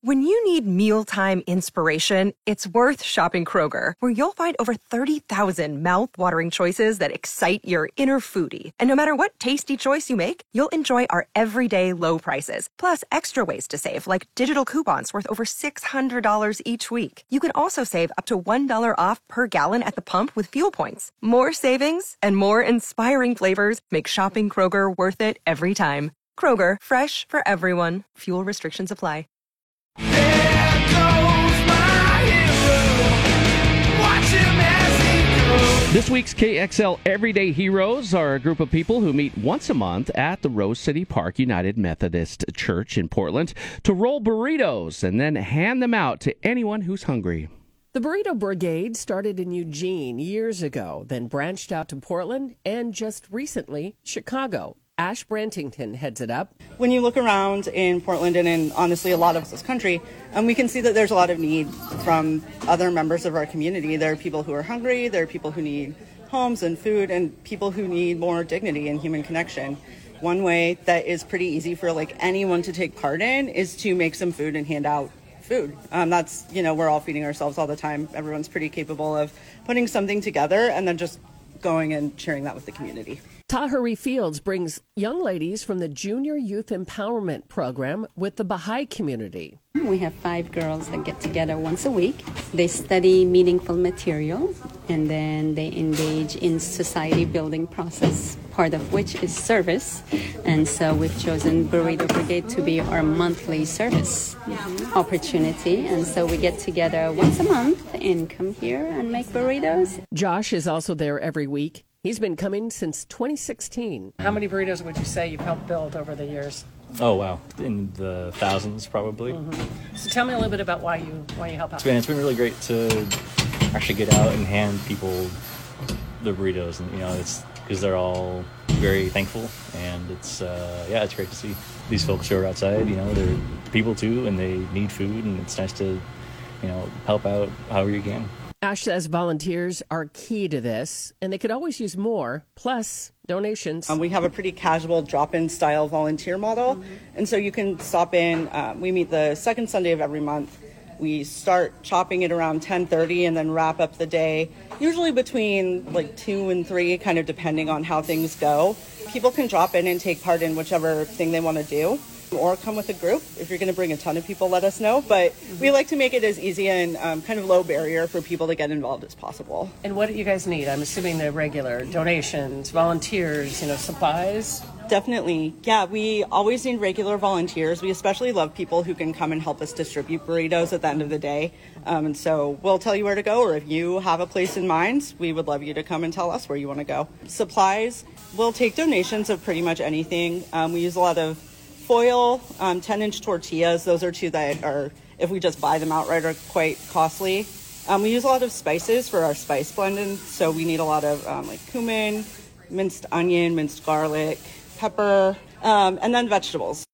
When you need mealtime inspiration, it's worth shopping Kroger, where you'll find over 30,000 mouth-watering choices that excite your inner foodie. And no matter what tasty choice you make, you'll enjoy our everyday low prices, plus extra ways to save, like digital coupons worth over $600 each week. You can also save up to $1 off per gallon at the pump with fuel points. More savings and more inspiring flavors make shopping Kroger worth it every time. Kroger, fresh for everyone. Fuel restrictions apply. There goes my hero. Watch him as he goes. This week's KXL Everyday Heroes are a group of people who meet once a month at the Rose City Park United Methodist Church in Portland to roll burritos and then hand them out to anyone who's hungry. The Burrito Brigade started in Eugene years ago, then branched out to Portland and just recently, Chicago. Ash Brantington heads it up. When you look around in Portland and in honestly a lot of this country, we can see that there's a lot of need from other members of our community. There are people who are hungry, there are people who need homes and food, and people who need more dignity and human connection. One way that is pretty easy for anyone to take part in is to make some food and hand out food. That's, we're all feeding ourselves all the time. Everyone's pretty capable of putting something together and then just going and sharing that with the community. Tahari Fields brings young ladies from the Junior Youth Empowerment Program with the Baha'i community. We have 5 girls that get together once a week. They study meaningful material, and then they engage in society building process, part of which is service. And so we've chosen Burrito Brigade to be our monthly service opportunity. And so we get together once a month and come here and make burritos. Josh is also there every week. He's been coming since 2016. How many burritos would you say you've helped build over the years? Oh, wow. In the thousands, probably. Mm-hmm. So tell me a little bit about why you help out. It's been really great to actually get out and hand people the burritos. And, it's because they're all very thankful. And it's great to see these folks who are outside. They're people too, and they need food. And it's nice to, help out however you can. Ash says volunteers are key to this, and they could always use more, plus donations. We have a pretty casual drop-in style volunteer model, and so you can stop in. We meet the second Sunday of every month. We start chopping it around 10:30 and then wrap up the day, usually between 2 and 3, kind of depending on how things go. People can drop in and take part in whichever thing they want to do, or come with a group. If you're going to bring a ton of people, let us know. But we like to make it as easy and kind of low barrier for people to get involved as possible. And what do you guys need? I'm assuming they're regular donations, volunteers, supplies. Definitely. Yeah, we always need regular volunteers. We especially love people who can come and help us distribute burritos at the end of the day. And so we'll tell you where to go, or if you have a place in mind, we would love you to come and tell us where you want to go. Supplies, we'll take donations of pretty much anything. We use a lot of foil, 10-inch tortillas. Those are 2 that are, if we just buy them outright, are quite costly. We use a lot of spices for our spice blending, so we need a lot of cumin, minced onion, minced garlic, pepper, and then vegetables.